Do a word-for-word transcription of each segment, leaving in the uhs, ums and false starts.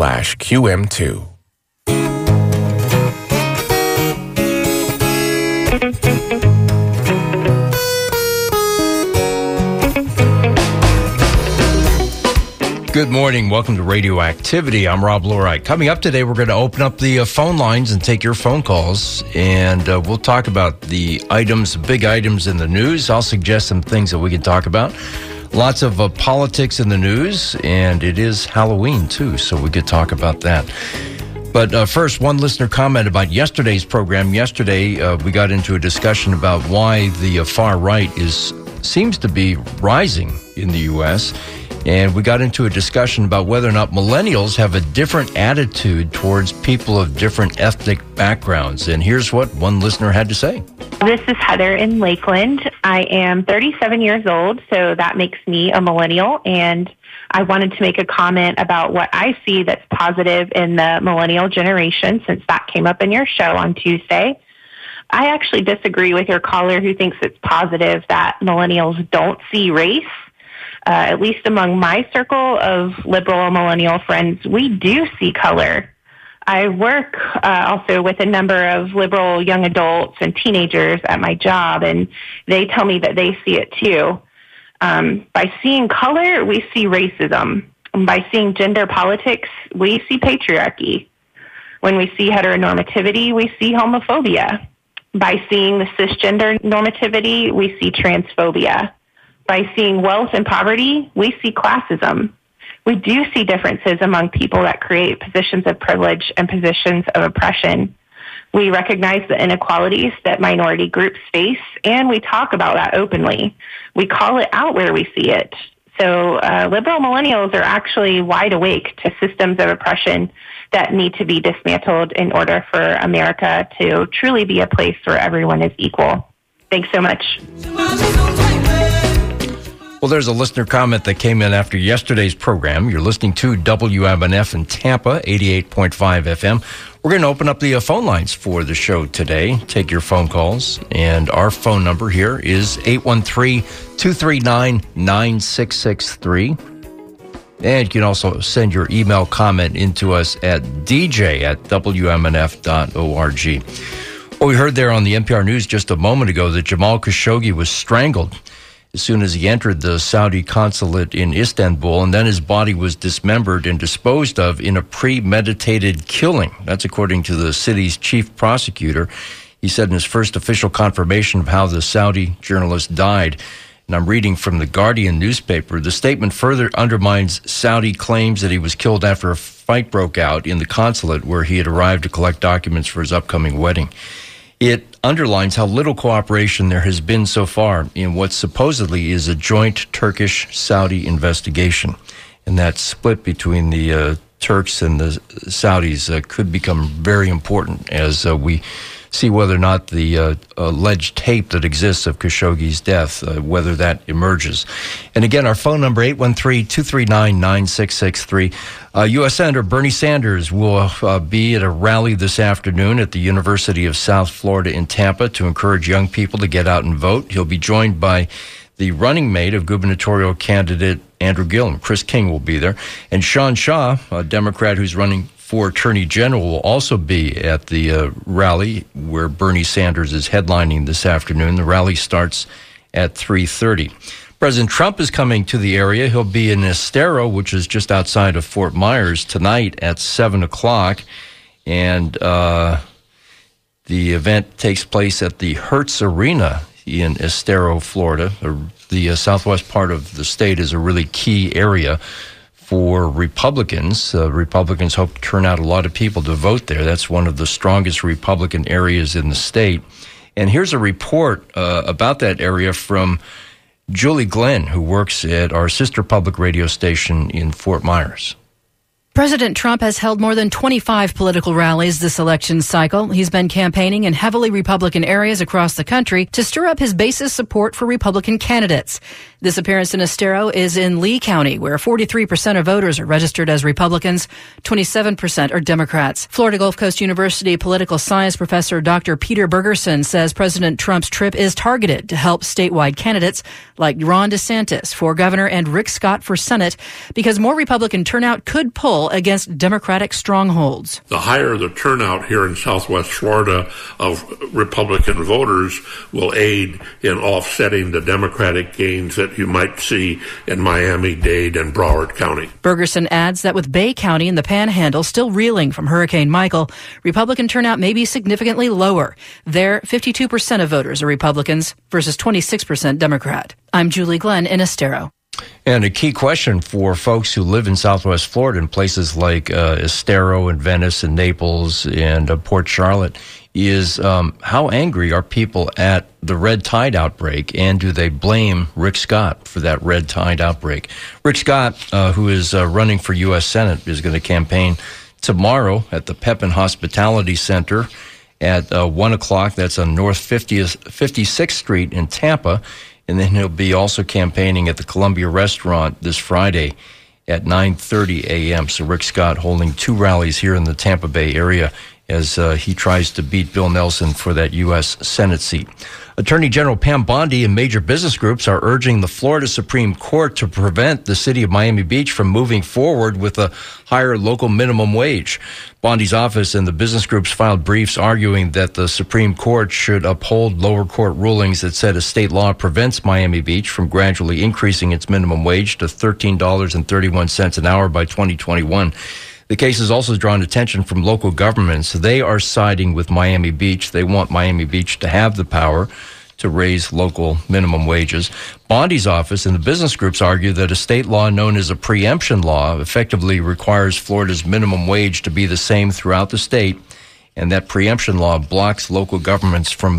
slash Q M two. Good morning. Welcome to Radioactivity. I'm Rob Lorite. Coming up today, we're going to open up the uh, phone lines and take your phone calls, and uh, we'll talk about the items, big items in the news. I'll suggest some things that we can talk about. Lots of uh, politics in the news, and it is Halloween, too, so we could talk about that. But uh, first, one listener comment about yesterday's program. Yesterday, uh, we got into a discussion about why the uh, far right is seems to be rising in the U S, and we got into a discussion about whether or not millennials have a different attitude towards people of different ethnic backgrounds. And here's what one listener had to say. This is Heather in Lakeland. I am thirty-seven years old, so that makes me a millennial. And I wanted to make a comment about what I see that's positive in the millennial generation, since that came up in your show on Tuesday. I actually disagree with your caller who thinks it's positive that millennials don't see race. Uh, at least among my circle of liberal millennial friends, we do see color. I work uh, also with a number of liberal young adults and teenagers at my job, and they tell me that they see it too. Um, by seeing color, we see racism. And by seeing gender politics, we see patriarchy. When we see heteronormativity, we see homophobia. By seeing the cisgender normativity, we see transphobia. By seeing wealth and poverty, we see classism. We do see differences among people that create positions of privilege and positions of oppression. We recognize the inequalities that minority groups face, and we talk about that openly. We call it out where we see it. So uh, liberal millennials are actually wide awake to systems of oppression that need to be dismantled in order for America to truly be a place where everyone is equal. Thanks so much. Well, there's a listener comment that came in after yesterday's program. You're listening to W M N F in Tampa, eighty-eight point five F M. We're going to open up the uh, phone lines for the show today. Take your phone calls. And our phone number here is eight one three, two three nine, nine six six three. And you can also send your email comment into us at d j at w m n f dot org. Well, we heard there on the N P R News just a moment ago that Jamal Khashoggi was strangled as soon as he entered the Saudi consulate in Istanbul, and then his body was dismembered and disposed of in a premeditated killing. That's according to the city's chief prosecutor. He said in his first official confirmation of how the Saudi journalist died, and I'm reading from the Guardian newspaper, the statement further undermines Saudi claims that he was killed after a fight broke out in the consulate where he had arrived to collect documents for his upcoming wedding. It underlines how little cooperation there has been so far in what supposedly is a joint Turkish-Saudi investigation. And that split between the uh, Turks and the Saudis uh, could become very important as uh, we see whether or not the uh, alleged tape that exists of Khashoggi's death, uh, whether that emerges. And again, our phone number, eight one three, two three nine, nine six six three. Uh, U S Senator Bernie Sanders will uh, be at a rally this afternoon at the University of South Florida in Tampa to encourage young people to get out and vote. He'll be joined by the running mate of gubernatorial candidate Andrew Gillum. Chris King will be there. And Sean Shaw, a Democrat who's running for Attorney General, will also be at the uh, rally where Bernie Sanders is headlining this afternoon. The rally starts at three thirty. President Trump is coming to the area. He'll be in Estero, which is just outside of Fort Myers, tonight at seven o'clock. And uh, the event takes place at the Hertz Arena in Estero, Florida. The uh, southwest part of the state is a really key area for Republicans. Uh, Republicans hope to turn out a lot of people to vote there. That's one of the strongest Republican areas in the state. And here's a report uh, about that area from Julie Glenn, who works at our sister public radio station in Fort Myers. President Trump has held more than twenty-five political rallies this election cycle. He's been campaigning in heavily Republican areas across the country to stir up his base's support for Republican candidates. This appearance in Estero is in Lee County, where forty-three percent of voters are registered as Republicans, twenty-seven percent are Democrats. Florida Gulf Coast University political science professor Doctor Peter Bergerson says President Trump's trip is targeted to help statewide candidates like Ron DeSantis for governor and Rick Scott for Senate, because more Republican turnout could pull battle against Democratic strongholds. The higher the turnout here in Southwest Florida of Republican voters will aid in offsetting the Democratic gains that you might see in Miami-Dade and Broward County. Bergerson adds that with Bay County and the Panhandle still reeling from Hurricane Michael, Republican turnout may be significantly lower. There, fifty-two percent of voters are Republicans versus twenty-six percent Democrat. I'm Julie Glenn in Estero. And a key question for folks who live in Southwest Florida in places like uh, Estero and Venice and Naples and uh, Port Charlotte is um, how angry are people at the red tide outbreak, and do they blame Rick Scott for that red tide outbreak? Rick Scott, uh, who is uh, running for U S Senate, is going to campaign tomorrow at the Pepin Hospitality Center at uh, one o'clock. That's on North fiftieth, fifty-sixth Street in Tampa. And then he'll be also campaigning at the Columbia Restaurant this Friday at nine thirty a.m. So Rick Scott holding two rallies here in the Tampa Bay area as uh, he tries to beat Bill Nelson for that U S Senate seat. Attorney General Pam Bondi and major business groups are urging the Florida Supreme Court to prevent the city of Miami Beach from moving forward with a higher local minimum wage. Bondi's office and the business groups filed briefs arguing that the Supreme Court should uphold lower court rulings that said a state law prevents Miami Beach from gradually increasing its minimum wage to thirteen dollars and thirty-one cents an hour by twenty twenty-one. The case has also drawn attention from local governments. They are siding with Miami Beach. They want Miami Beach to have the power to raise local minimum wages. Bondi's office and the business groups argue that a state law known as a preemption law effectively requires Florida's minimum wage to be the same throughout the state, and that preemption law blocks local governments from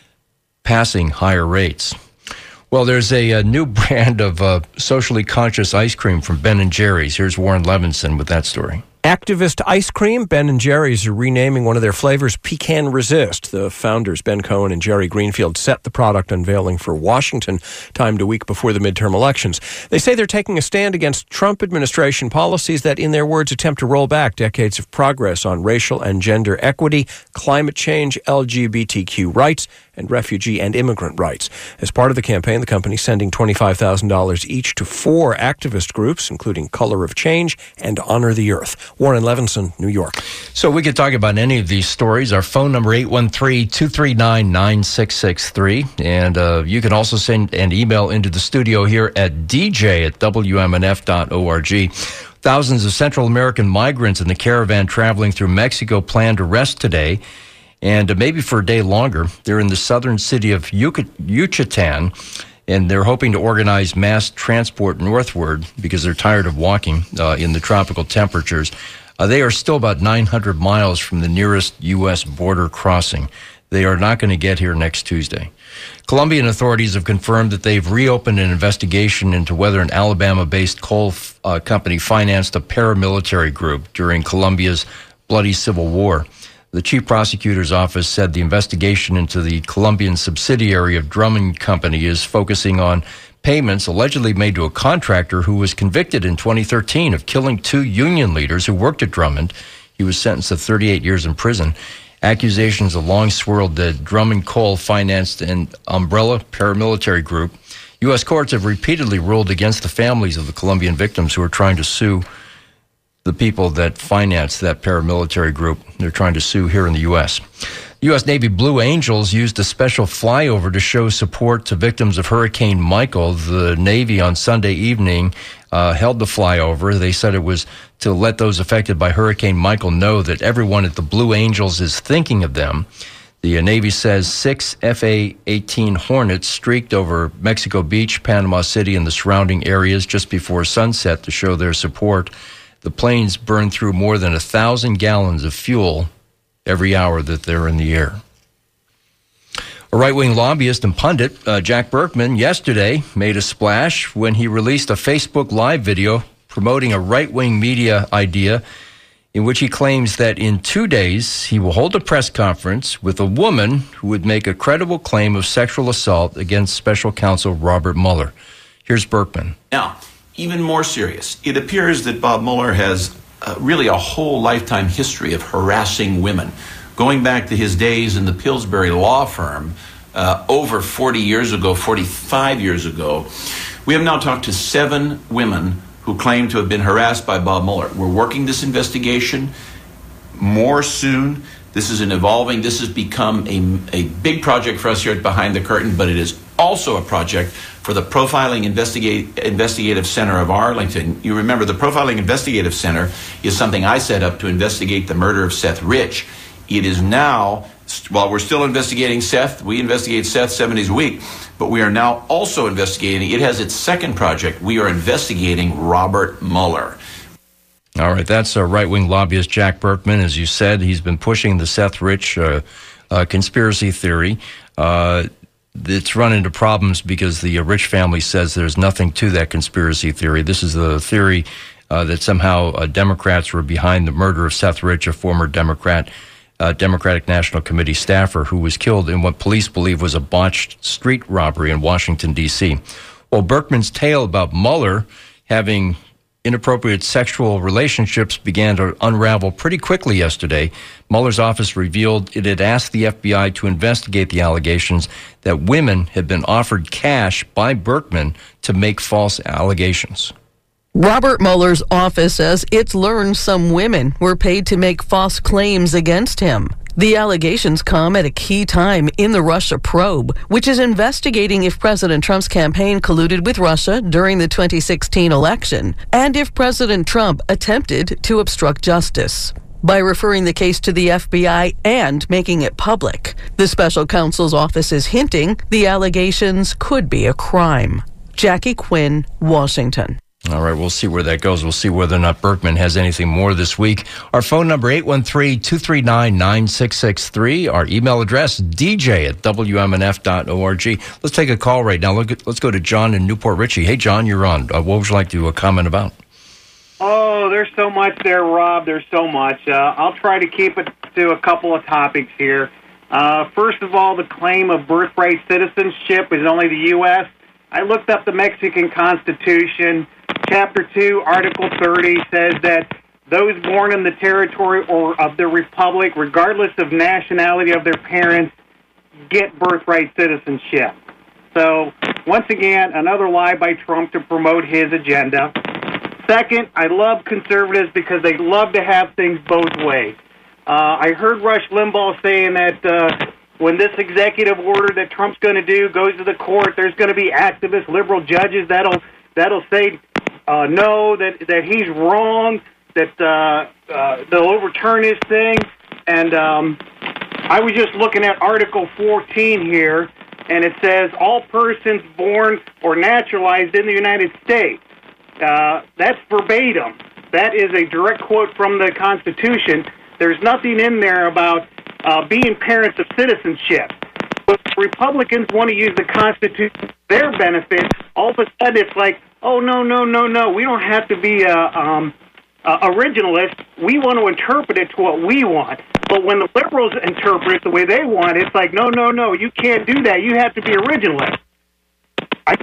passing higher rates. Well, there's a, a new brand of uh, socially conscious ice cream from Ben and Jerry's. Here's Warren Levinson with that story. Activist ice cream. Ben and Jerry's are renaming one of their flavors Pecan Resist. The founders, Ben Cohen and Jerry Greenfield, set the product unveiling for Washington, timed a week before the midterm elections. They say they're taking a stand against Trump administration policies that, in their words, attempt to roll back decades of progress on racial and gender equity, climate change, L G B T Q rights, and refugee and immigrant rights. As part of the campaign, the company is sending twenty-five thousand dollars each to four activist groups, including Color of Change and Honor the Earth. Warren Levinson, New York. So we could talk about any of these stories. Our phone number, eight one three, two three nine, nine six six three. And uh, you can also send an email into the studio here at d j at w m n f dot org. Thousands of Central American migrants in the caravan traveling through Mexico plan to rest today, and uh, maybe for a day longer. They're in the southern city of Yucatan, and they're hoping to organize mass transport northward because they're tired of walking uh, in the tropical temperatures. Uh, they are still about nine hundred miles from the nearest U S border crossing. They are not going to get here next Tuesday. Colombian authorities have confirmed that they've reopened an investigation into whether an Alabama-based coal f- uh, company financed a paramilitary group during Colombia's bloody civil war. The chief prosecutor's office said the investigation into the Colombian subsidiary of Drummond Company is focusing on payments allegedly made to a contractor who was convicted in twenty thirteen of killing two union leaders who worked at Drummond. He was sentenced to thirty-eight years in prison. Accusations have long swirled that Drummond Coal financed an umbrella paramilitary group. U S courts have repeatedly ruled against the families of the Colombian victims who are trying to sue the people that financed that paramilitary group. They're trying to sue here in the U S. U S Navy Blue Angels used a special flyover to show support to victims of Hurricane Michael. The Navy on Sunday evening uh, held the flyover. They said it was to let those affected by Hurricane Michael know that everyone at the Blue Angels is thinking of them. The Navy says six F A eighteen Hornets streaked over Mexico Beach, Panama City, and the surrounding areas just before sunset to show their support. The planes burned through more than a thousand gallons of fuel every hour that they're in the air. A right-wing lobbyist and pundit, uh, Jack Berkman, yesterday made a splash when he released a Facebook Live video promoting a right-wing media idea in which he claims that in two days he will hold a press conference with a woman who would make a credible claim of sexual assault against special counsel Robert Mueller. Here's Berkman. Now, even more serious, it appears that Bob Mueller has uh, really a whole lifetime history of harassing women, going back to his days in the Pillsbury law firm uh, over forty years ago, forty-five years ago. We have now talked to seven women who claim to have been harassed by Bob Mueller. We're working this investigation more soon. This is an evolving, this has become a, a big project for us here at Behind the Curtain, but it is also a project for the Profiling Investigate, Investigative Center of Arlington. You remember the Profiling Investigative Center is something I set up to investigate the murder of Seth Rich. It is now, while we're still investigating Seth, we investigate Seth seven days a week, but we are now also investigating, it has its second project, we are investigating Robert Mueller. All right, that's a right-wing lobbyist Jack Burkman. As you said, he's been pushing the Seth Rich uh, uh, conspiracy theory. Uh, it's run into problems because the uh, Rich family says there's nothing to that conspiracy theory. This is the theory uh, that somehow uh, Democrats were behind the murder of Seth Rich, a former Democrat, uh, Democratic National Committee staffer who was killed in what police believe was a botched street robbery in Washington, D C. Well, Burkman's tale about Mueller having inappropriate sexual relationships began to unravel pretty quickly yesterday. Mueller's office revealed it had asked the F B I to investigate the allegations that women had been offered cash by Burkman to make false allegations. Robert Mueller's office says it's learned some women were paid to make false claims against him. The allegations come at a key time in the Russia probe, which is investigating if President Trump's campaign colluded with Russia during the twenty sixteen election, and if President Trump attempted to obstruct justice. By referring the case to the F B I and making it public, the special counsel's office is hinting the allegations could be a crime. Jackie Quinn, Washington. All right, we'll see where that goes. We'll see whether or not Burkman has anything more this week. Our phone number, eight one three, two three nine, nine six six three. Our email address, d j at w m n f dot org. Let's take a call right now. Let's go to John in Newport Richey. Hey, John, you're on. Uh, what would you like to uh, comment about? Oh, there's so much there, Rob. There's so much. Uh, I'll try to keep it to a couple of topics here. Uh, first of all, the claim of birthright citizenship is only the U S I looked up the Mexican Constitution. Chapter two, Article thirty says that those born in the territory or of the Republic, regardless of nationality of their parents, get birthright citizenship. So, once again, another lie by Trump to promote his agenda. Second, I love conservatives because they love to have things both ways. Uh, I heard Rush Limbaugh saying that uh, when this executive order that Trump's going to do goes to the court, there's going to be activist liberal judges that'll that'll say uh, no, that that he's wrong, that uh, uh, they'll overturn his thing. And um, I was just looking at Article fourteen here, and it says all persons born or naturalized in the United States. Uh, that's verbatim. That is a direct quote from the Constitution. There's nothing in there about uh, being parents of citizenship. But Republicans want to use the Constitution for their benefit. All of a sudden, it's like, oh, no, no, no, no. We don't have to be a, um, a originalist. We want to interpret it to what we want. But when the liberals interpret it the way they want, it's like, no, no, no, you can't do that. You have to be originalist. I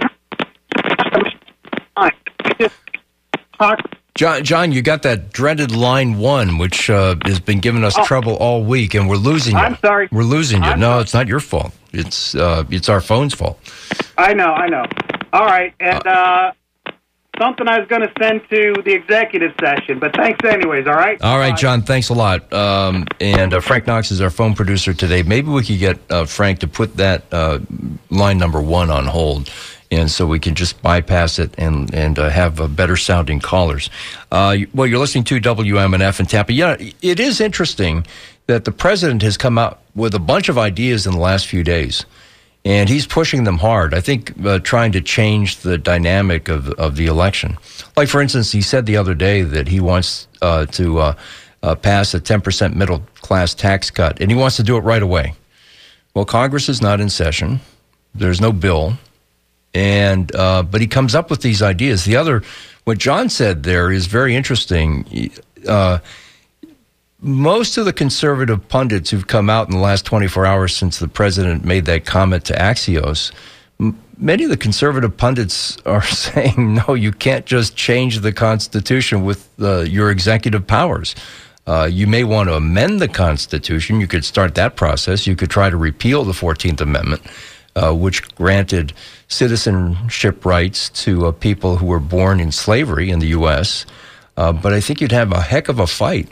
John, John, you got that dreaded line one, which uh, has been giving us oh. trouble all week, and we're losing you. I'm sorry. We're losing you. I'm no, sorry. It's not your fault. It's uh, it's our phone's fault. I know, I know. All right, and uh, something I was going to send to the executive session, but thanks anyways, all right? All right, Bye. John, thanks a lot. Um, and uh, Frank Knox is our phone producer today. Maybe we could get uh, Frank to put that uh, line number one on hold, and so we can just bypass it and and uh, have uh, better sounding callers. Uh, well, you're listening to W M N F in Tampa. Yeah, it is interesting that the president has come out with a bunch of ideas in the last few days, and he's pushing them hard. I think uh, trying to change the dynamic of of the election. Like, for instance, he said the other day that he wants uh, to uh, uh, pass a ten percent middle class tax cut, and he wants to do it right away. Well, Congress is not in session. There's no bill. And uh, but he comes up with these ideas. The other, what John said there is very interesting. Uh, most of the conservative pundits who've come out in the last twenty-four hours since the president made that comment to Axios, m- many of the conservative pundits are saying, no, you can't just change the Constitution with uh, your executive powers. Uh, you may want to amend the Constitution. You could start that process. You could try to repeal the fourteenth Amendment. uh, which granted citizenship rights to uh, people who were born in slavery in the U S, uh, but I think you'd have a heck of a fight.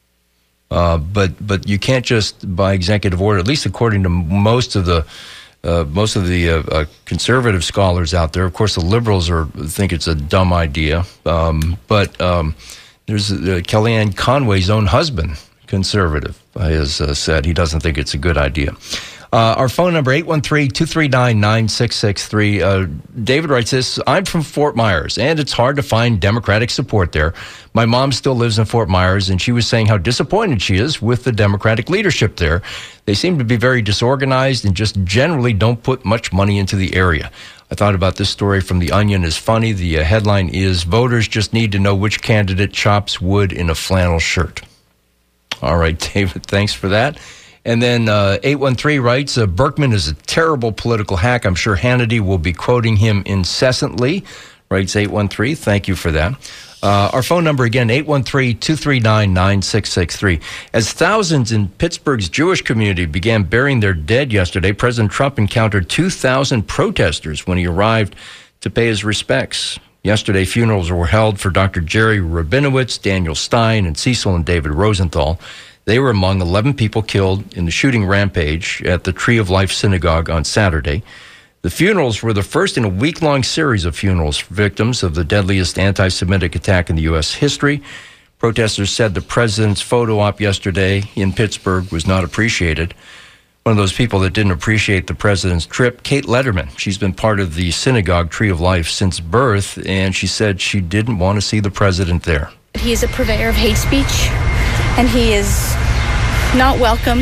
Uh, but but you can't just, by executive order, at least according to most of the uh, most of the uh, uh, conservative scholars out there. Of course, the liberals are think it's a dumb idea. Um, but um, there's uh, Kellyanne Conway's own husband, conservative, has uh, said he doesn't think it's a good idea. Uh, our phone number, eight one three, two three nine, nine six six three. Uh, David writes this, I'm from Fort Myers, and it's hard to find Democratic support there. My mom still lives in Fort Myers, and she was saying how disappointed she is with the Democratic leadership there. They seem to be very disorganized and just generally don't put much money into the area. I thought about this story from The Onion is funny. The uh, headline is, voters just need to know which candidate chops wood in a flannel shirt. All right, David, thanks for that. And then uh, eight one three writes, uh, Berkman is a terrible political hack. I'm sure Hannity will be quoting him incessantly. Writes eight one three. Thank you for that. Uh, our phone number again, eight one three, two three nine, nine six six three. As thousands in Pittsburgh's Jewish community began burying their dead yesterday, President Trump encountered two thousand protesters when he arrived to pay his respects. Yesterday, funerals were held for Doctor Jerry Rabinowitz, Daniel Stein, and Cecil and David Rosenthal. They were among eleven people killed in the shooting rampage at the Tree of Life Synagogue on Saturday. The funerals were the first in a week-long series of funerals for victims of the deadliest anti-Semitic attack in the U S history. Protesters said the president's photo op yesterday in Pittsburgh was not appreciated. One of those people that didn't appreciate the president's trip, Kate Letterman. She's been part of the synagogue Tree of Life since birth, and she said she didn't want to see the president there. He is a purveyor of hate speech, and he is not welcome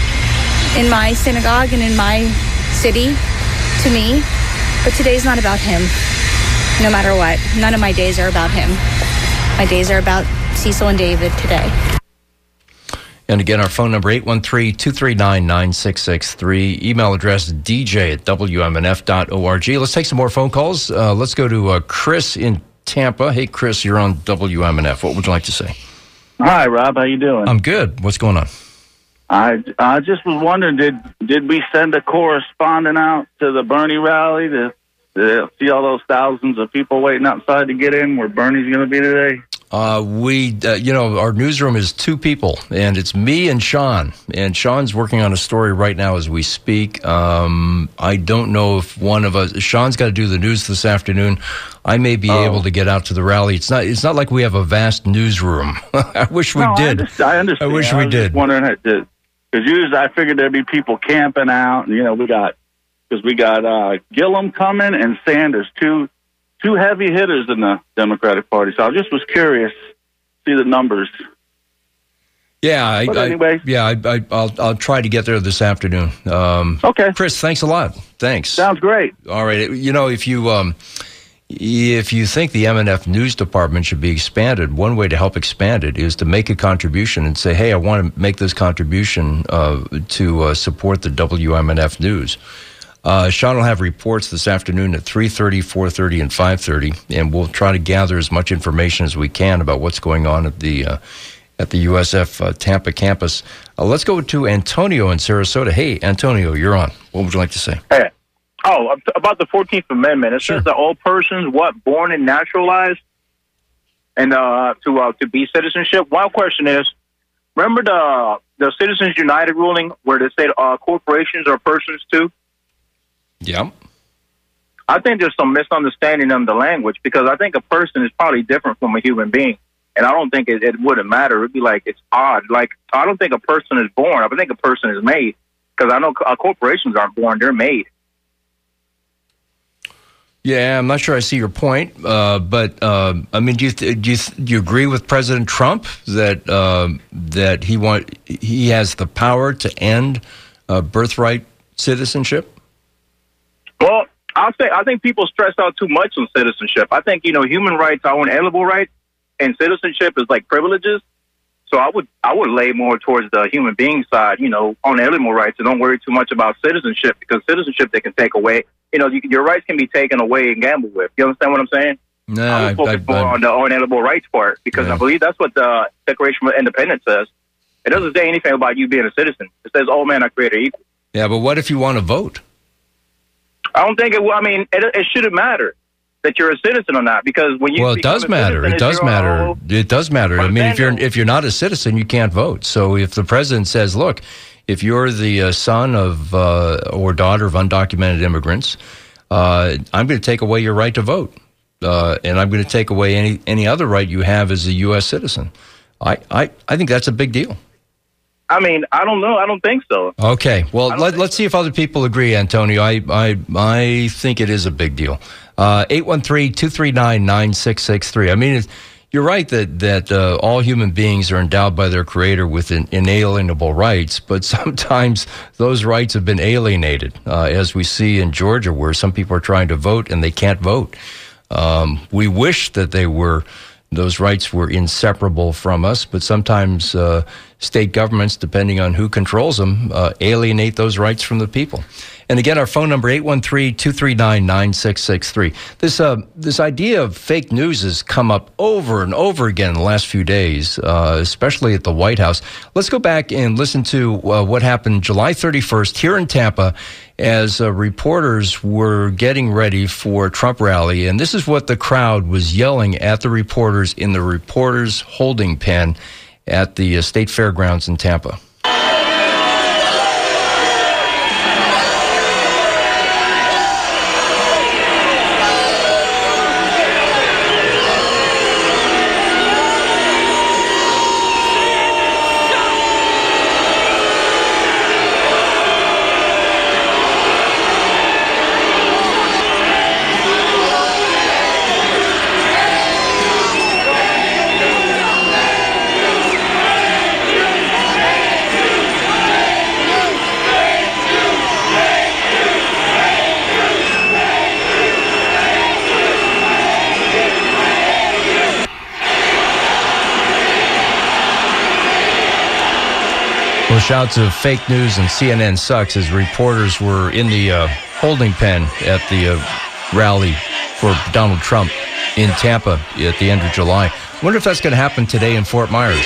in my synagogue and in my city to me. But today's not about him, no matter what. None of my days are about him. My days are about Cecil and David today. And again, our phone number, eight one three, two three nine, nine six six three. Email address, d j at w m n f dot org. Let's take some more phone calls. Uh, let's go to uh, Chris in Tampa. Hey, Chris, you're on W M N F. What would you like to say? Hi, Rob. How you doing? I'm good. What's going on? I I just was wondering, did did we send a correspondent out to the Bernie rally to, to see all those thousands of people waiting outside to get in where Bernie's going to be today? Uh, we, uh, you know, our newsroom is two people, and it's me and Sean. And Sean's working on a story right now as we speak. Um, I don't know if one of us, Sean's got to do the news this afternoon. I may be oh. able to get out to the rally. It's not. It's not like we have a vast newsroom. I wish we no, did. I understand. I, understand. I wish I we was did. Just wondering, because usually I figured there'd be people camping out, and you know, we got because we got uh, Gillum coming and Sanders, two. Two heavy hitters in the Democratic Party. So I just was curious to see the numbers. Yeah, I, but I, anyway. yeah, I, I, I'll I'll try to get there this afternoon. Um, okay, Chris, thanks a lot. Thanks. Sounds great. All right, you know, if you um, if you think the M N F news department should be expanded, one way to help expand it is to make a contribution and say, hey, I want to make this contribution uh, to uh, support the W M N F news. Uh, Sean will have reports this afternoon at three thirty, four thirty, and five thirty, and we'll try to gather as much information as we can about what's going on at the uh, at the U S F uh, Tampa campus. Uh, let's go to Antonio in Sarasota. Hey, Antonio, you're on. What would you like to say? Hey. Oh, about the fourteenth Amendment. It sure. says that all persons, what, born and naturalized, and uh, to uh, to be citizenship. One question is, remember the the Citizens United ruling where they say uh, corporations are persons too? Yeah. I think there's some misunderstanding of the language because I think a person is probably different from a human being. And I don't think it, it wouldn't matter. It'd be like, it's odd. Like, I don't think a person is born. I think a person is made because I know uh, corporations aren't born. They're made. Yeah, I'm not sure I see your point. Uh, but, uh, I mean, do you, th- do you, th- do you agree with President Trump that, uh, that he want, he has the power to end uh, birthright citizenship? Well, I'll say I think people stress out too much on citizenship. I think, you know, human rights are unalienable rights, and citizenship is like privileges. So I would I would lay more towards the human being side, you know, unalienable rights, and don't worry too much about citizenship because citizenship they can take away. You know, you, your rights can be taken away and gambled with. You understand what I'm saying? No, I would focus I, I, more I, on the unalienable rights part because yeah. I believe that's what the Declaration of Independence says. It doesn't say anything about you being a citizen. It says all men are created equal. Yeah, but what if you want to vote? I don't think it. I mean, it, it shouldn't matter that you're a citizen or not, because when you well, it does matter. It does matter. It does matter. I mean, if you're if you're not a citizen, you can't vote. So if the president says, "Look, if you're the uh, son of uh, or daughter of undocumented immigrants, uh, I'm going to take away your right to vote, uh, and I'm going to take away any any other right you have as a U S citizen." I I, I think that's a big deal. I mean, I don't know. I don't think so. Okay. Well, let, let's see if other people agree, Antonio. I I, I think it is a big deal. Uh, eight one three, two three nine, nine six six three. I mean, it's, you're right that, that uh, all human beings are endowed by their creator with in, inalienable rights, but sometimes those rights have been alienated, uh, as we see in Georgia, where some people are trying to vote and they can't vote. Um, we wish that they were... Those rights were inseparable from us, but sometimes uh, state governments, depending on who controls them, uh, alienate those rights from the people. And again, our phone number, eight one three, two three nine, nine six six three. This uh, this idea of fake news has come up over and over again in the last few days, uh, especially at the White House. Let's go back and listen to uh, what happened July thirty-first here in Tampa as uh, reporters were getting ready for a Trump rally. And this is what the crowd was yelling at the reporters in the reporters' holding pen at the uh, State Fairgrounds in Tampa. Well, shouts of fake news and C N N sucks as reporters were in the uh, holding pen at the uh, rally for Donald Trump in Tampa at the end of July. I wonder if that's going to happen today in Fort Myers.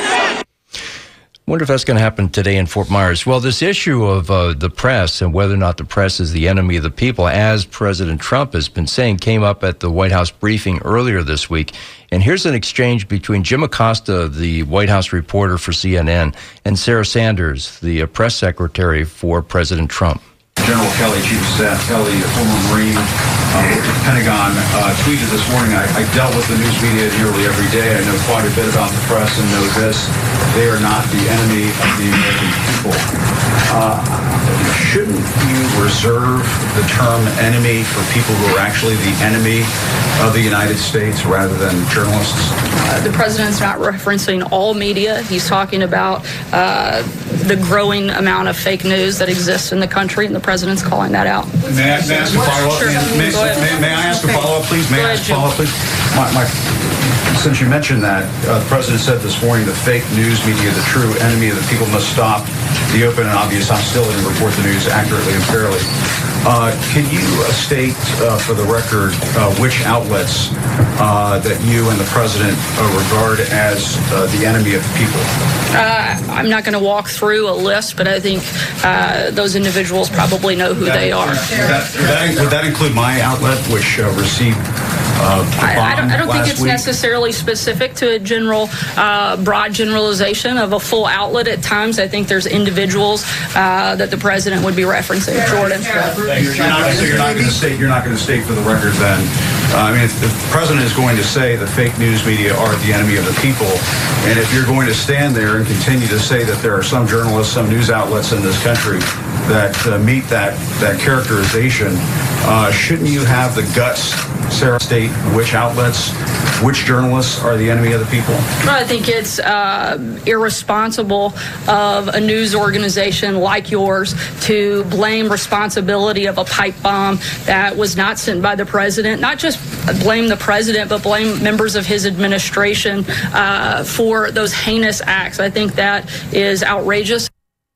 wonder if that's going to happen today in Fort Myers. Well, this issue of uh, the press and whether or not the press is the enemy of the people, as President Trump has been saying, came up at the White House briefing earlier this week. And here's an exchange between Jim Acosta, the White House reporter for C N N, and Sarah Sanders, the uh, press secretary for President Trump. General Kelly, Chief of Staff Kelly, a former Marine uh, worked at the Pentagon, uh, tweeted this morning, I, I dealt with the news media nearly every day. I know quite a bit about the press and know this. They are not the enemy of the American people. Uh, shouldn't you reserve the term enemy for people who are actually the enemy of the United States rather than journalists? Uh, the president's not referencing all media. He's talking about uh, the growing amount of fake news that exists in the country, and the president's calling that out. May I, may I ask a follow-up? Sure. May, may, may I ask a follow-up, please? May Go I ahead, ask a follow-up, please? My, my, since you mentioned that, uh, the president said this morning the fake news media, the true enemy of the people, must stop the open and obvious hostility and report the news accurately and fairly. Uh, can you uh, state uh, for the record uh, which outlets uh, that you and the president uh, regard as uh, the enemy of the people? Uh, I'm not going to walk through a list, but I think uh, those individuals probably know who that, they are. That, would, that, would that include my outlet, which uh, received uh, the bomb I, I don't, I don't think it's week? necessarily specific to a general, uh, broad generalization of a full outlet at times. I think there's individuals uh, that the president would be referencing. Jordan. You're not, so you're not going to state. You're not going to state for the record. Then, uh, I mean, if the president is going to say the fake news media are the enemy of the people, and if you're going to stand there and continue to say that there are some journalists, some news outlets in this country that uh, meet that that characterization, uh, shouldn't you have the guts, Sarah, state which outlets, which journalists are the enemy of the people? Well, I think it's uh, irresponsible of a news organization like yours to blame responsibility of a pipe bomb that was not sent by the president. Not just blame the president, but blame members of his administration uh, for those heinous acts. I think that is outrageous.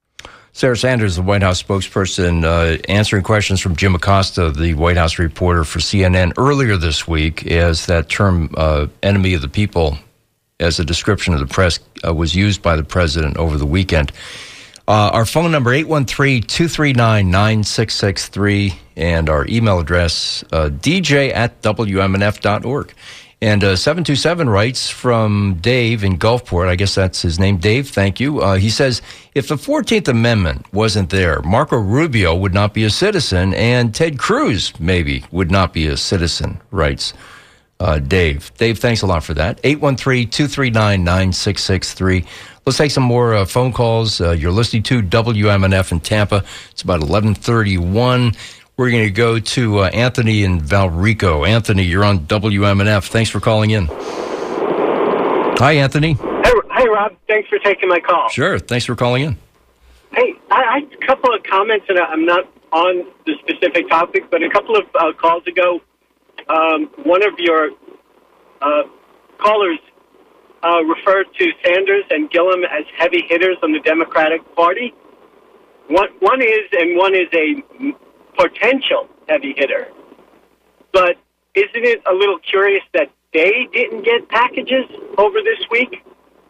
Sarah Sanders, the White House spokesperson, uh, answering questions from Jim Acosta, the White House reporter for C N N, earlier this week, as that term uh, enemy of the people, as a description of the press, uh, was used by the president over the weekend. Uh, our phone number, eight one three, two three nine, nine six six three, and our email address, uh, d j at w m n f dot org. And uh, seven two seven writes from Dave in Gulfport. I guess that's his name. Dave, thank you. Uh, he says, if the fourteenth Amendment wasn't there, Marco Rubio would not be a citizen, and Ted Cruz, maybe, would not be a citizen, writes uh, Dave. Dave, thanks a lot for that. eight one three, two three nine, nine six six three. Let's take some more uh, phone calls. Uh, you're listening to W M N F in Tampa. It's about eleven thirty-one. We're going to go to uh, Anthony in Valrico. Anthony, you're on W M N F. Thanks for calling in. Hi, Anthony. Hey, hey, Rob. Thanks for taking my call. Sure. Thanks for calling in. Hey, I, I had a couple of comments, and I'm not on the specific topic, but a couple of uh, calls ago, um, one of your uh, callers uh, referred to Sanders and Gillum as heavy hitters on the Democratic Party. One, one is, and one is a potential heavy hitter. But isn't it a little curious that they didn't get packages over this week?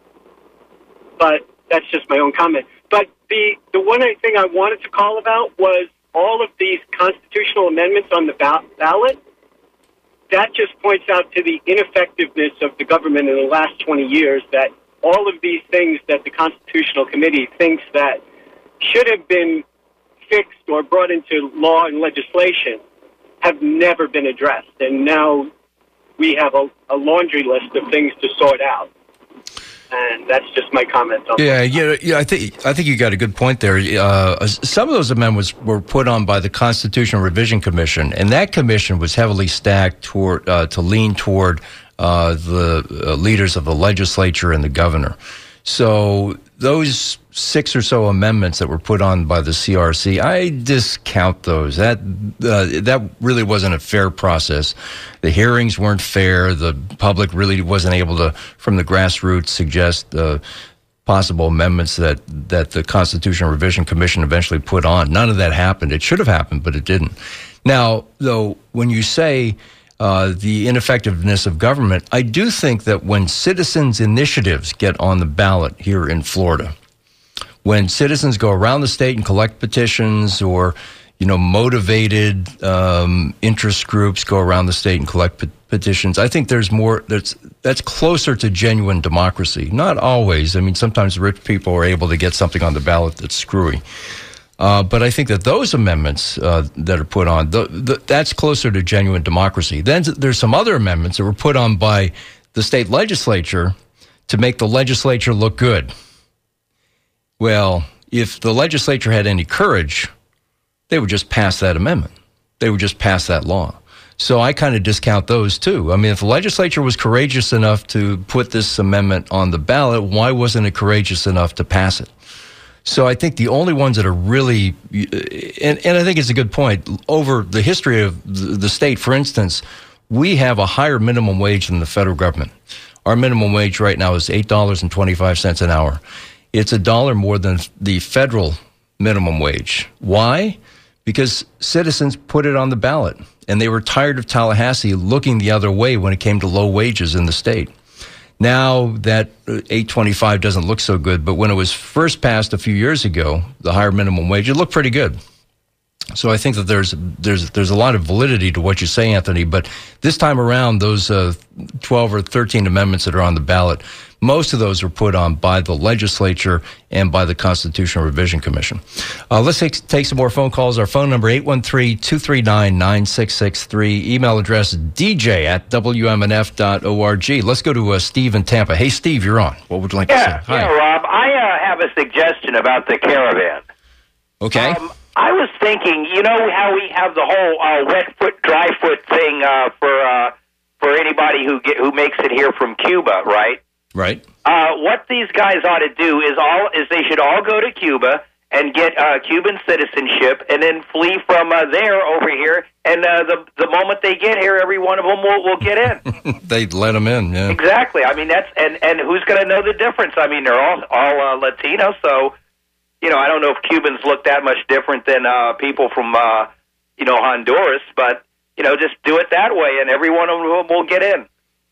But that's just my own comment. But the, the one thing I wanted to call about was all of these constitutional amendments on the ba- ballot. That just points out to the ineffectiveness of the government in the last twenty years, that all of these things that the Constitutional Committee thinks that should have been fixed or brought into law and legislation have never been addressed. And now we have a, a laundry list of things to sort out. And that's just my comment on yeah, that. Yeah, yeah. I think I think you got a good point there. Uh, some of those amendments were put on by the Constitutional Revision Commission, and that commission was heavily stacked toward uh, to lean toward uh, the uh, leaders of the legislature and the governor. So those six or so amendments that were put on by the C R C, I discount those. That uh, that really wasn't a fair process. The hearings weren't fair. The public really wasn't able to, from the grassroots, suggest uh, possible amendments that, that the Constitutional Revision Commission eventually put on. None of that happened. It should have happened, but it didn't. Now, though, when you say Uh, the ineffectiveness of government, I do think that when citizens' initiatives get on the ballot here in Florida, when citizens go around the state and collect petitions, or, you know, motivated um, interest groups go around the state and collect pe- petitions, I think there's more, that's, that's closer to genuine democracy. Not always. I mean, sometimes rich people are able to get something on the ballot that's screwy. Uh, but I think that those amendments uh, that are put on, the, the, that's closer to genuine democracy. Then there's some other amendments that were put on by the state legislature to make the legislature look good. Well, if the legislature had any courage, they would just pass that amendment. They would just pass that law. So I kind of discount those too. I mean, if the legislature was courageous enough to put this amendment on the ballot, why wasn't it courageous enough to pass it? So I think the only ones that are really, and, and I think it's a good point, over the history of the state, for instance, we have a higher minimum wage than the federal government. Our minimum wage right now is eight dollars and twenty-five cents an hour. It's a dollar more than the federal minimum wage. Why? Because citizens put it on the ballot, and they were tired of Tallahassee looking the other way when it came to low wages in the state. Now that eight twenty-five doesn't look so good, but when it was first passed a few years ago, the higher minimum wage, it looked pretty good. So I think that there's there's there's a lot of validity to what you say, Anthony. But this time around, those uh, twelve or thirteen amendments that are on the ballot, most of those were put on by the legislature and by the Constitutional Revision Commission. Uh, let's take, take some more phone calls. Our phone number, eight one three, two three nine, nine six six three. Email address, d j at w m n f dot org. Let's go to uh, Steve in Tampa. Hey, Steve, you're on. What would you like yeah, to say? Hi. Yeah, Rob, I uh, have a suggestion about the caravan. Okay. Um, I was thinking, you know how we have the whole uh, wet foot, dry foot thing uh, for uh, for anybody who get, who makes it here from Cuba, right? Right. Uh, what these guys ought to do is all is they should all go to Cuba and get uh, Cuban citizenship, and then flee from uh, there over here. And uh, the the moment they get here, every one of them will, will get in. They'd let them in. Yeah. Exactly. I mean, that's and, and who's going to know the difference? I mean, they're all all uh, Latinos, so. You know, I don't know if Cubans look that much different than uh, people from, uh, you know, Honduras, but, you know, just do it that way, and every one of them will get in.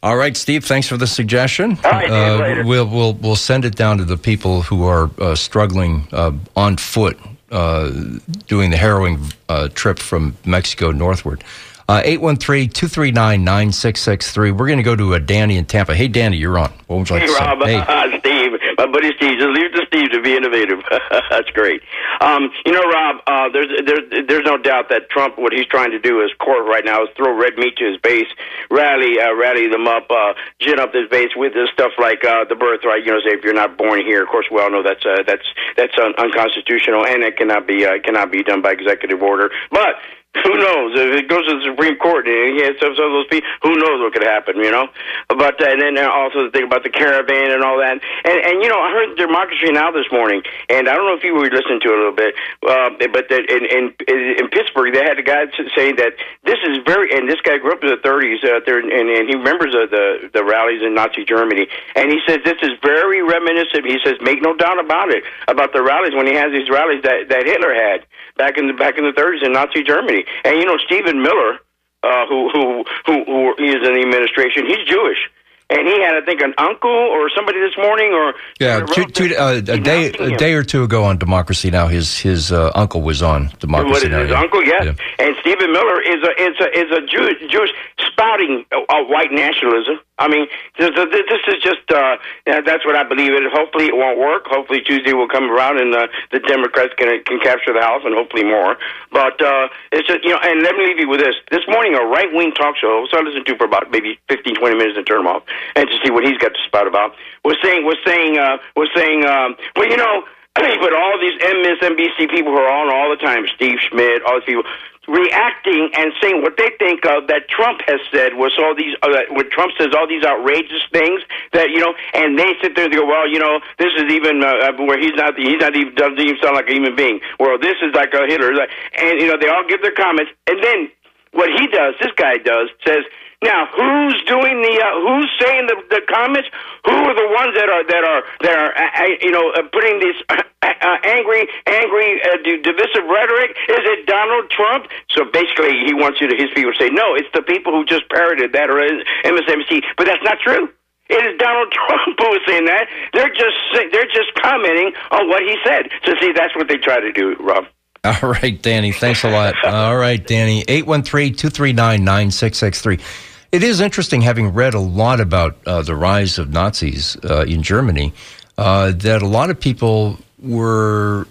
All right, Steve, thanks for the suggestion. All right, uh, later. We'll, we'll, we'll send it down to the people who are uh, struggling uh, on foot, uh, doing the harrowing uh, trip from Mexico northward. Uh, eight one three, two three nine, nine six six three. We're going to go to uh, Danny in Tampa. Hey, Danny, you're on. What would you like Hey, to say? Rob. Hey. Uh, Steve. My buddy Steve. Just leave it to Steve to be innovative. That's great. Um, you know, Rob, uh, there's, there's, there's no doubt that Trump, what he's trying to do is court right now is throw red meat to his base, rally uh, rally them up, uh, gin up his base with this stuff like uh, the birthright. You know, say if you're not born here, of course, we all know that's uh, that's that's un- unconstitutional and it cannot be uh, cannot be done by executive order. But who knows? If it goes to the Supreme Court and he has some, some of those people, who knows what could happen, you know? But uh, and then also the thing about the caravan and all that. And, and you know, I heard Democracy Now! This morning, and I don't know if you were listening to it a little bit, uh, but that in, in in Pittsburgh, they had a guy saying that this is very, and this guy grew up in the thirties, uh, there, and, and he remembers uh, the, the rallies in Nazi Germany, and he says this is very reminiscent, he says, make no doubt about it, about the rallies, when he has these rallies that, that Hitler had back in the back in the thirties in Nazi Germany. And you know, Stephen Miller, uh, who who who who is in the administration, he's Jewish, and he had, I think, an uncle or somebody this morning, or Yeah, two, two, uh, a day a day or two ago on Democracy Now! His his uh, uncle was on Democracy What is Now! his yeah. uncle? Yes. Yeah. And Stephen Miller is a is a is a Jew, Jewish spouting uh, uh, white nationalism. I mean, this, this is just uh, that's what I believe in. Hopefully, it won't work. Hopefully, Tuesday will come around and uh, the Democrats can can capture the House and hopefully more. But uh, it's just, you know, and let me leave you with this. This morning, a right wing talk show, so I listened to for about maybe fifteen, twenty minutes and turn them off, and to see what he's got to spout about, was saying was saying uh, was saying, um, well, you know. But all these M S N B C people who are on all the time, Steve Schmidt, all these people, reacting and saying what they think of that Trump has said was all these, uh, when Trump says all these outrageous things that, you know, and they sit there and go, well, you know, this is even uh, where he's not, he's not even, doesn't even sound like a human being. Well, this is like a Hitler. And, you know, they all give their comments. And then what he does, this guy does, says, now, who's doing the? Uh, who's saying the, the comments? Who are the ones that are that are that are uh, you know uh, putting this uh, uh, angry, angry, uh, divisive rhetoric? Is it Donald Trump? So basically, he wants you to his people to say no. It's the people who just parroted that or M S N B C, but that's not true. It is Donald Trump who is saying that. They're just they're just commenting on what he said. So see, that's what they try to do, Rob. All right, Danny. Thanks a lot. All right, Danny. eight one three, two three nine, nine six six three. It is interesting, having read a lot about uh, the rise of Nazis uh, in Germany, uh, that a lot of people were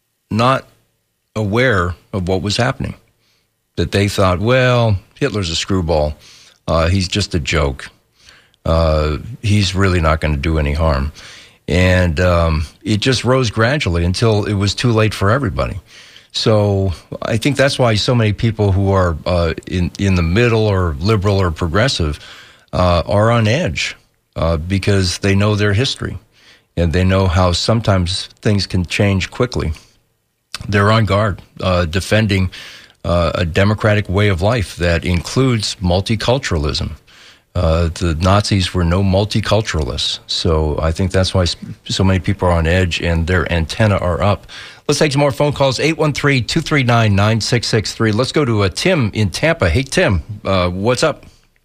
not aware of what was happening. That they thought, well, Hitler's a screwball. Uh, he's just a joke. Uh, he's really not going to do any harm. And um, it just rose gradually until it was too late for everybody. So I think that's why so many people who are uh, in in the middle or liberal or progressive uh, are on edge uh, because they know their history and they know how sometimes things can change quickly. They're on guard, uh, defending uh, a democratic way of life that includes multiculturalism. Uh, the Nazis were no multiculturalists, so I think that's why so many people are on edge and their antenna are up. Let's take some more phone calls, eight one three, two three nine, nine six six three. Let's go to uh, Tim in Tampa. Hey, Tim, uh, what's up?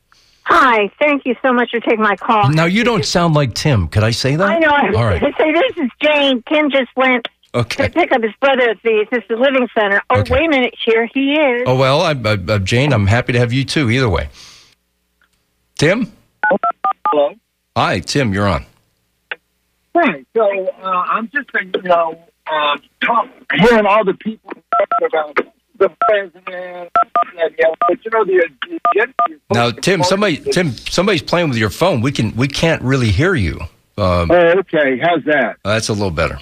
Hi, thank you so much for taking my call. Now, you don't sound like Tim. Could I say that? I know. I was All right. going to say, this is Jane. Tim just went Okay. to pick up his brother at the assisted living center. Oh, Okay. wait a minute, here he is. Oh, well, I, I, uh, Jane, I'm happy to have you too, either way. Tim? Hello? Hi, Tim, you're on. Right. So uh, I'm just saying, you know, uh, talk, hearing all the people about the president, and, yeah, but you know the agenda. Now, Tim, somebody, Tim, somebody's playing with your phone. We can, we can't really hear you. Um, Oh, okay. How's that? that's a little better.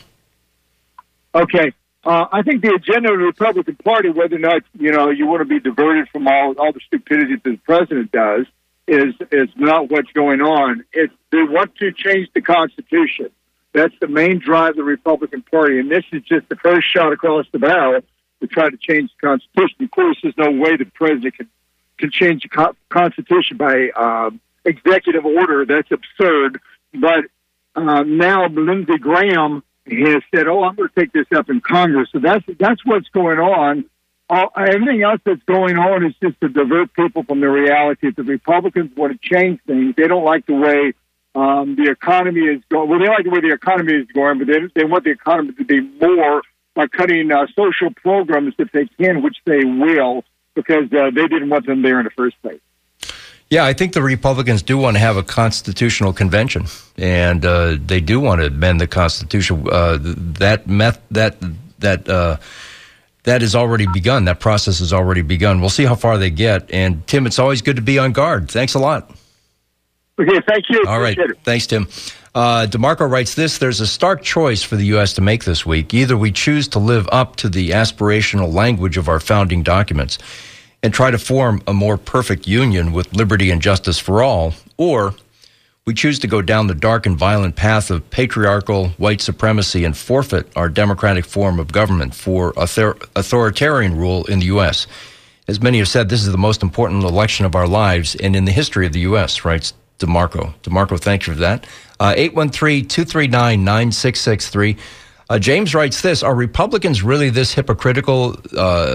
Okay. Uh, I think the agenda of the Republican Party, whether or not you know you want to be diverted from all all the stupidity that the president does, is is not what's going on. It's they want to change the Constitution. That's the main drive of the Republican Party, and this is just the first shot across the bow to try to change the Constitution. Of course, there's no way the president can can change the co- Constitution by uh, executive order. That's absurd. But uh, now Lindsey Graham has said, "Oh, I'm going to take this up in Congress." So that's that's what's going on. all, everything else that's going on is just to divert people from the reality. If the Republicans want to change things, they don't like the way um, the economy is going. Well, they like the way the economy is going, but they, they want the economy to be more by cutting uh, social programs if they can, which they will, because uh, they didn't want them there in the first place. Yeah, I think the Republicans do want to have a constitutional convention, and uh, they do want to amend the Constitution. Uh, that meth- that that uh, that has already begun. That process has already begun. We'll see how far they get. And Tim, it's always good to be on guard. Thanks a lot. Okay, thank you. All right, thanks, Tim. Uh, DeMarco writes this: there's a stark choice for the U S to make this week. Either we choose to live up to the aspirational language of our founding documents and try to form a more perfect union with liberty and justice for all, or we choose to go down the dark and violent path of patriarchal white supremacy and forfeit our democratic form of government for author- authoritarian rule in the U S. As many have said, this is the most important election of our lives and in the history of the U S, writes DeMarco. DeMarco, thank you for that. Uh, eight one three, two three nine, nine six six three. Uh, James writes this: are Republicans really this hypocritical? Uh,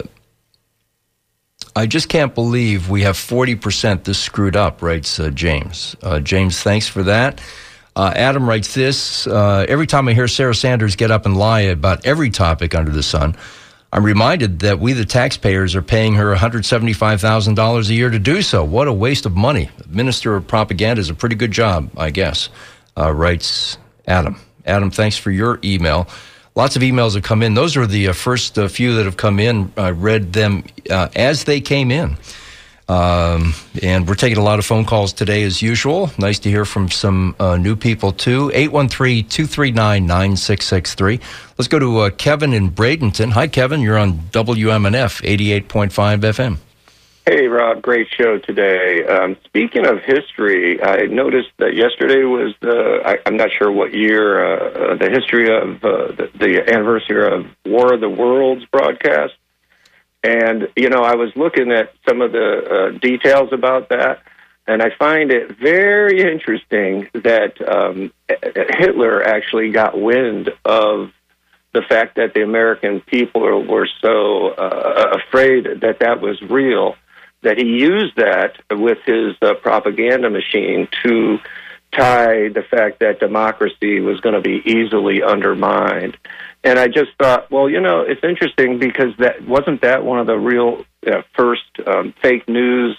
I just can't believe we have forty percent this screwed up, writes uh, James. Uh, James, thanks for that. Uh, Adam writes this: uh, every time I hear Sarah Sanders get up and lie about every topic under the sun, I'm reminded that we, the taxpayers, are paying her one hundred seventy-five thousand dollars a year to do so. What a waste of money. Minister of Propaganda is a pretty good job, I guess, uh, writes Adam. Adam, thanks for your email. Lots of emails have come in. Those are the uh, first uh, few that have come in. I read them uh, as they came in. Um, and we're taking a lot of phone calls today as usual. Nice to hear from some uh, new people, too. eight one three, two three nine, nine six six three. Let's go to uh, Kevin in Bradenton. Hi, Kevin. You're on W M N F eighty-eight point five F M. Hey, Rob. Great show today. Um, speaking of history, I noticed that yesterday was the, I, I'm not sure what year, uh, the history of uh, the, the anniversary of War of the Worlds broadcast. And, you know, I was looking at some of the uh, details about that, and I find it very interesting that um, Hitler actually got wind of the fact that the American people were so uh, afraid that that was real, that he used that with his uh, propaganda machine to tie the fact that democracy was going to be easily undermined. And I just thought, well, you know, it's interesting because that wasn't that one of the real uh, first um, fake news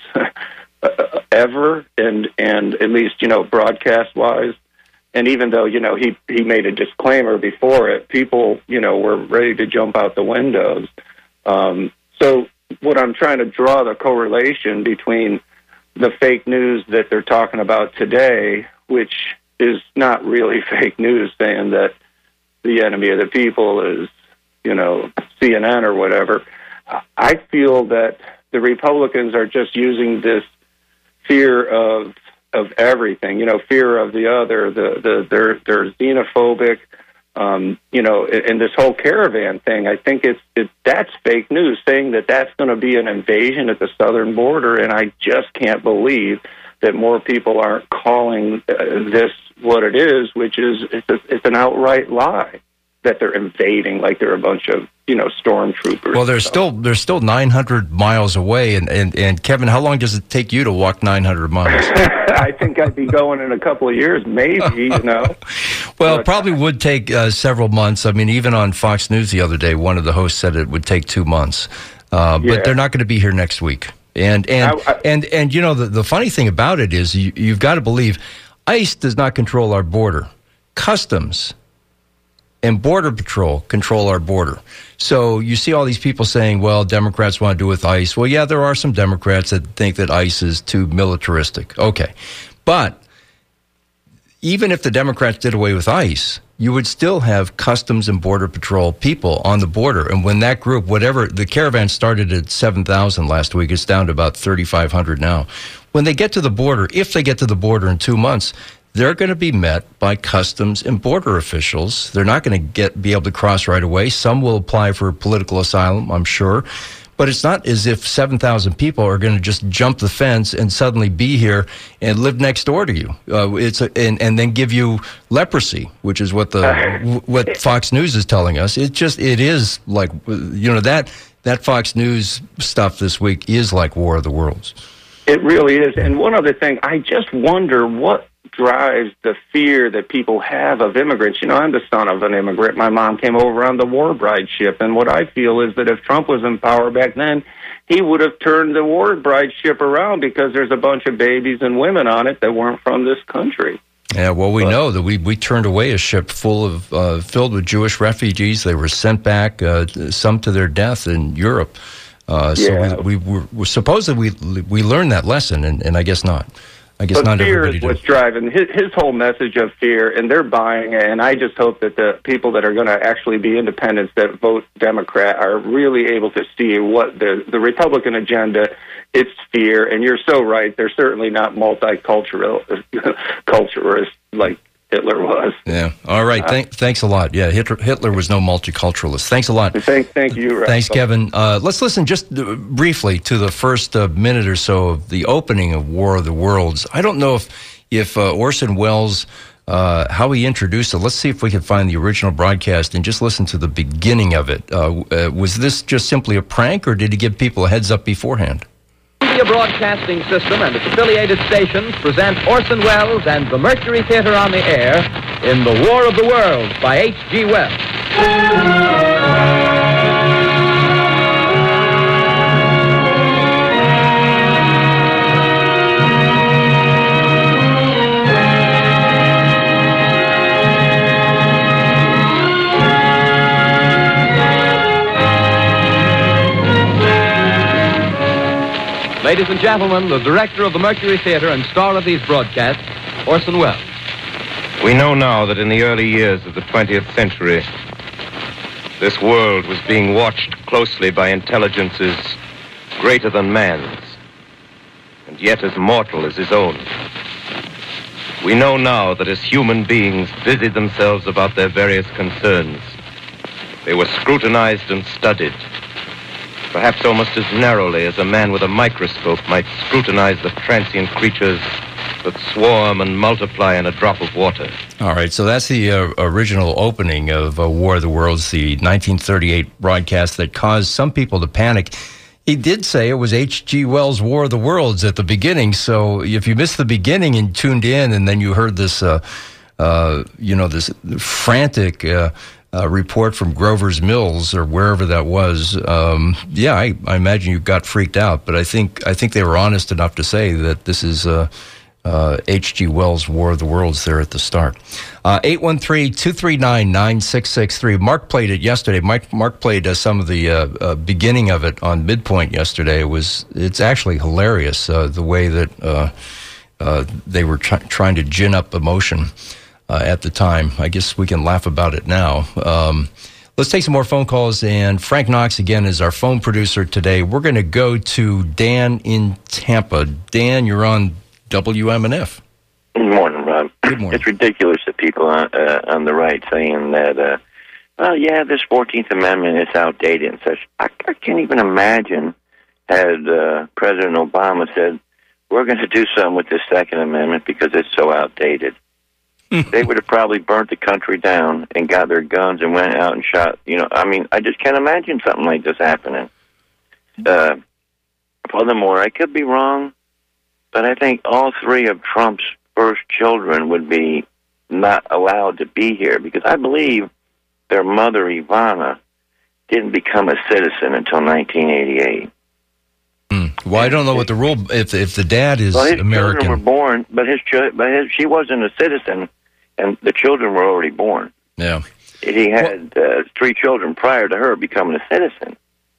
ever, and and at least, you know, broadcast wise. And even though, you know, he he made a disclaimer before it, people, you know, were ready to jump out the windows. Um, so what I'm trying to draw the correlation between the fake news that they're talking about today, which is not really fake news, saying that the enemy of the people is, you know, C N N or whatever. I feel that the Republicans are just using this fear of of everything, you know, fear of the other. The the they're they're xenophobic, um, you know, and this whole caravan thing. I think it's it, that's fake news, saying that that's going to be an invasion at the southern border, and I just can't believe that more people aren't calling uh, this what it is, which is it's, a, it's an outright lie that they're invading, like they're a bunch of, you know, stormtroopers. Well, they're still they're still nine hundred miles away, and, and, and Kevin, how long does it take you to walk nine hundred miles? I think I'd be going in a couple of years, maybe, you know. Well, it probably would take uh, several months. I mean, even on Fox News the other day, one of the hosts said it would take two months. Uh, Yeah. But they're not going to be here next week. And and I- I- and, and you know, the, the funny thing about it is you, you've got to believe ICE does not control our border. Customs and Border Patrol control our border. So you see all these people saying, well, Democrats want to do with ICE. Well, yeah, there are some Democrats that think that ICE is too militaristic. Okay. But even if the Democrats did away with ICE, you would still have Customs and Border Patrol people on the border. And when that group, whatever, the caravan started at seven thousand last week, it's down to about thirty-five hundred now. When they get to the border, if they get to the border in two months, they're going to be met by Customs and Border officials. They're not going to get be able to cross right away. Some will apply for political asylum, I'm sure. But it's not as if seven thousand people are going to just jump the fence and suddenly be here and live next door to you. Uh, it's a, and, and then give you leprosy, which is what the what Fox News is telling us. It just it is like, you know, that that Fox News stuff this week is like War of the Worlds. It really is. And one other thing, I just wonder what drives the fear that people have of immigrants. You know, I'm the son of an immigrant. My mom came over on the war bride ship, and what I feel is that if Trump was in power back then, he would have turned the war bride ship around because there's a bunch of babies and women on it that weren't from this country. Yeah, well, we know that we, we turned away a ship full of uh, filled with Jewish refugees. They were sent back, uh, some to their death in Europe. Uh, so Yeah. we, we were, supposedly we we learned that lesson, and, and I guess not. I guess But not fear everybody is did. what's driving his, his whole message of fear, and they're buying it. And I just hope that the people that are going to actually be independents that vote Democrat are really able to see what the, the Republican agenda, it's fear. And you're so right. They're certainly not multicultural culturalists like Hitler was. Yeah. All right. Uh, Thank, thanks a lot. Yeah, Hitler, Hitler was no multiculturalist. Thanks a lot. Thank, thank you. Ralph. Thanks, Kevin. Uh, let's listen just uh, briefly to the first uh, minute or so of the opening of War of the Worlds. I don't know if if uh, Orson Welles, uh, how he introduced it. Let's see if we can find the original broadcast and just listen to the beginning of it. Uh, uh, was this just simply a prank, or did he give people a heads up beforehand? Columbia Broadcasting System and its affiliated stations present Orson Welles and the Mercury Theater on the air in The War of the Worlds by H G Wells. Ladies and gentlemen, the director of the Mercury Theater and star of these broadcasts, Orson Welles. We know now that in the early years of the twentieth century, this world was being watched closely by intelligences greater than man's, and yet as mortal as his own. We know now that as human beings busied themselves about their various concerns, they were scrutinized and studied, perhaps almost as narrowly as a man with a microscope might scrutinize the transient creatures that swarm and multiply in a drop of water. All right, so that's the uh, original opening of uh, War of the Worlds, the nineteen thirty-eight broadcast that caused some people to panic. He did say it was H G Wells' War of the Worlds at the beginning, so if you missed the beginning and tuned in and then you heard this, uh, uh, you know, this frantic uh, uh, report from Grover's Mills or wherever that was, um, yeah, I, I imagine you got freaked out, but I think I think they were honest enough to say that this is Uh, Uh, H G Wells' War of the Worlds there at the start. Uh, eight one three, two three nine, nine six six three. Mark played it yesterday. Mike, Mark played uh, some of the uh, uh, beginning of it on Midpoint yesterday. It was, it's actually hilarious, uh, the way that uh, uh, they were try- trying to gin up emotion uh, at the time. I guess we can laugh about it now. Um, let's take some more phone calls, and Frank Knox, again, is our phone producer today. We're going to go to Dan in Tampa. Dan, you're on W M N F. Good morning, Rob. Good morning. It's ridiculous that people on, uh, on the right saying that, uh, oh, yeah, this fourteenth Amendment is outdated and such. I, I can't even imagine had uh, President Obama said, we're going to do something with this Second Amendment because it's so outdated. They would have probably burnt the country down and got their guns and went out and shot. You know, I mean, I just can't imagine something like this happening. Uh, furthermore, I could be wrong, but I think all three of Trump's first children would be not allowed to be here because I believe their mother, Ivana, didn't become a citizen until nineteen eighty-eight. Mm. Well, I don't know what the rule, if if the dad is well, his American. children were born, but his, ch- but his she wasn't a citizen, and the children were already born. Yeah. He had uh, three children prior to her becoming a citizen.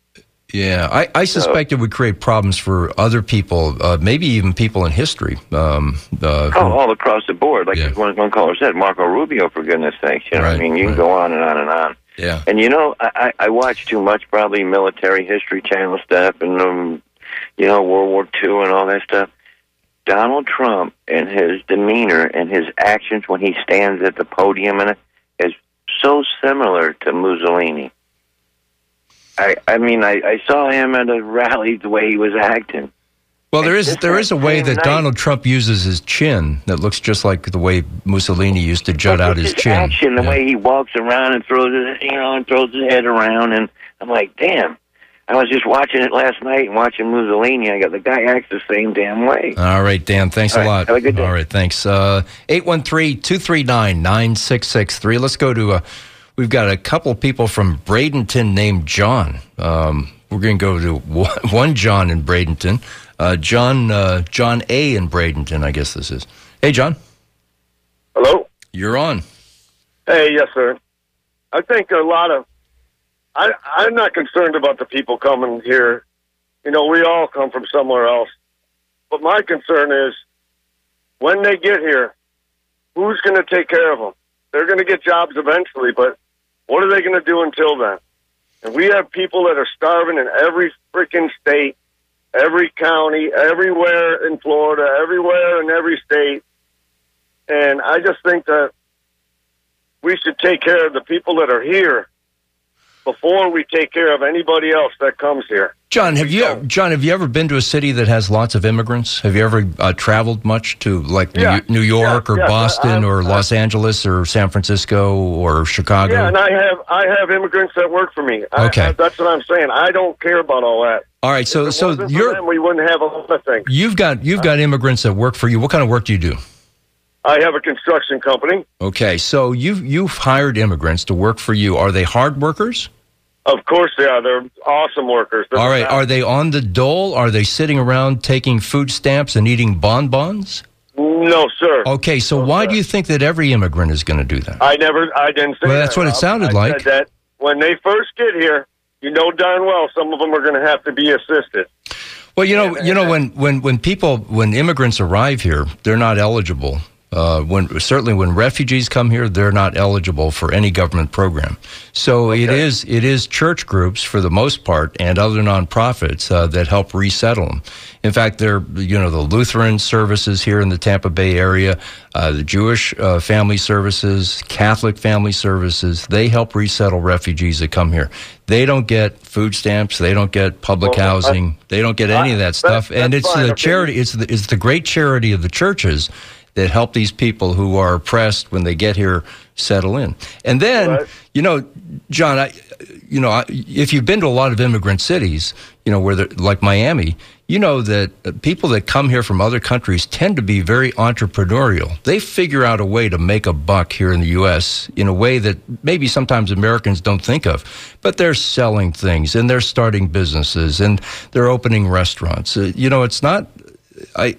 Yeah, I, I suspect it would create problems for other people, uh, maybe even people in history. Um, uh, Oh, all across the board. Like yeah. one, one caller said, Marco Rubio, for goodness sakes. You know right, what I mean? You right. can go on and on and on. Yeah. And, you know, I, I watch too much probably military history channel stuff and, um, you know, World War Two and all that stuff. Donald Trump and his demeanor and his actions when he stands at the podium and is so similar to Mussolini. I, I mean, I, I saw him at a rally, the way he was acting. Well, there is there is a way that Donald Trump uses his chin that looks just like the way Mussolini used to jut out his chin. Action, the yeah. way he walks around and throws his, you know, and throws his head around, and I'm like, damn. I was just watching it last night and watching Mussolini. I got the guy acts the same damn way. All right, Dan. Thanks All a right, lot. have a good day. All right, thanks. Uh, eight one three, two three nine, nine six six three. Let's go to, uh, we've got a couple of people from Bradenton named John. Um, we're going to go to one John in Bradenton. Uh, John, uh, John A. in Bradenton, I guess this is. Hey, John. Hello? You're on. Hey, yes, sir. I think a lot of, I, I'm not concerned about the people coming here. You know, we all come from somewhere else. But my concern is when they get here, who's going to take care of them? They're going to get jobs eventually, but what are they going to do until then? And we have people that are starving in every freaking state, every county, everywhere in Florida, everywhere in every state. And I just think that we should take care of the people that are here before we take care of anybody else that comes here. John, have you John, have you ever been to a city that has lots of immigrants? Have you ever uh, traveled much to like Yeah. New, New York Yeah, or yeah, Boston I- or I- Los Angeles or San Francisco or Chicago? Yeah, and I have I have immigrants that work for me. I- Okay. I, that's what I'm saying. I don't care about all that. All right, so If it so wasn't for you're them, we wouldn't have a lot of things. you've got you've got immigrants that work for you. What kind of work do you do? I have a construction company. Okay, so you've you've hired immigrants to work for you. Are they hard workers? Of course they are. They're awesome workers. They're All right, not- are they on the dole? Are they sitting around taking food stamps and eating bonbons? No, sir. Okay, so why do you think that every immigrant is going to do that? I never. I didn't say Well, that. that's what it Rob. sounded I like. Said that when they first get here, you know darn well some of them are going to have to be assisted. Well, you know, you know, when, when, when people, when immigrants arrive here, they're not eligible. Uh, when certainly when refugees come here, they're not eligible for any government program. So it is it is church groups for the most part and other nonprofits uh, that help resettle them. In fact, they're you know the Lutheran services here in the Tampa Bay area, uh, the Jewish uh, family services, Catholic family services. They help resettle refugees that come here. They don't get food stamps. They don't get public Well, housing. I- they don't get any of that stuff. that's and it's fine, the okay. charity. It's the it's the great charity of the churches that help these people who are oppressed when they get here settle in. And then, Right. you know, John, I, you know, I, if you've been to a lot of immigrant cities, you know, where they're like Miami, you know that uh, people that come here from other countries tend to be very entrepreneurial. They figure out a way to make a buck here in the U S in a way that maybe sometimes Americans don't think of. But they're selling things and they're starting businesses and they're opening restaurants. Uh, you know, it's not... I.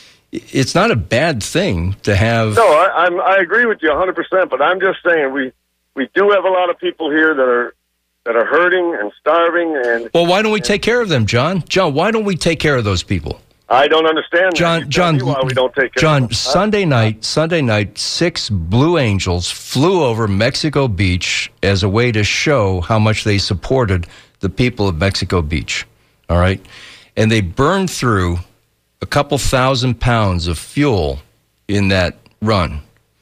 It's not a bad thing to have. No, I, I'm, I agree with you one hundred percent. But I'm just saying we we do have a lot of people here that are that are hurting and starving. And Well, why don't we take care of them, John? John, why don't we take care of those people? I don't understand. John, that. You John, tell me why we don't take care John. of them. Sunday night, Sunday night, six Blue Angels flew over Mexico Beach as a way to show how much they supported the people of Mexico Beach. All right, and they burned through a couple thousand pounds of fuel in that run.